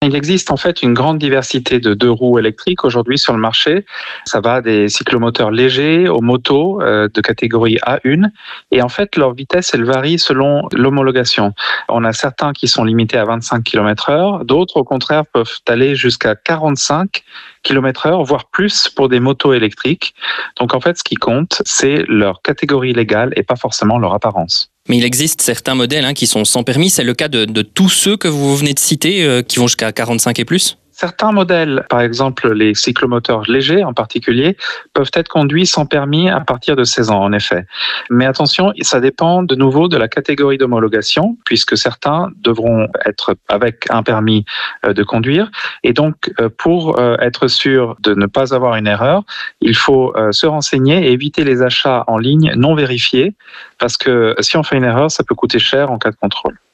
Il existe en fait une grande diversité de deux roues électriques aujourd'hui sur le marché. Ça va des cyclomoteurs légers aux motos de catégorie A1 et en fait leur vitesse elle varie selon l'homologation. On a certains qui sont limités à 25 km/h, d'autres au contraire peuvent aller jusqu'à 45 km/h, voire plus pour des motos électriques. Donc en fait ce qui compte c'est leur catégorie légale et pas forcément leur apparence. Mais il existe certains modèles qui sont sans permis. C'est le cas de tous ceux que vous venez de citer, qui vont jusqu'à 45 et plus ? Certains modèles, par exemple les cyclomoteurs légers en particulier, peuvent être conduits sans permis à partir de 16 ans en effet. Mais attention, ça dépend de nouveau de la catégorie d'homologation, puisque certains devront être avec un permis de conduire. Et donc, pour être sûr de ne pas avoir une erreur, il faut se renseigner et éviter les achats en ligne non vérifiés, parce que si on fait une erreur, ça peut coûter cher en cas de contrôle.